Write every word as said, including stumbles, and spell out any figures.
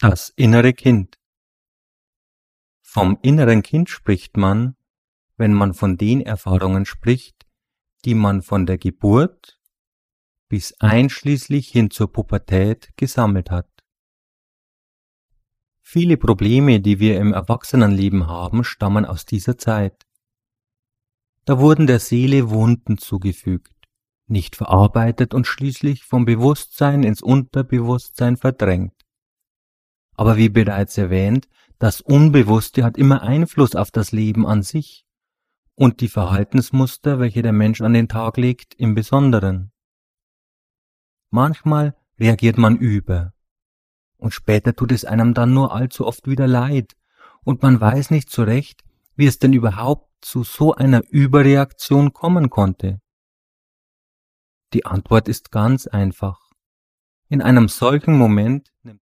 Das innere Kind. Vom inneren Kind spricht man, wenn man von den Erfahrungen spricht, die man von der Geburt bis einschließlich hin zur Pubertät gesammelt hat. Viele Probleme, die wir im Erwachsenenleben haben, stammen aus dieser Zeit. Da wurden der Seele Wunden zugefügt, nicht verarbeitet und schließlich vom Bewusstsein ins Unterbewusstsein verdrängt. Aber wie bereits erwähnt, das Unbewusste hat immer Einfluss auf das Leben an sich und die Verhaltensmuster, welche der Mensch an den Tag legt, im Besonderen. Manchmal reagiert man über und später tut es einem dann nur allzu oft wieder leid und man weiß nicht so recht, wie es denn überhaupt zu so einer Überreaktion kommen konnte. Die Antwort ist ganz einfach. In einem solchen Moment nimmt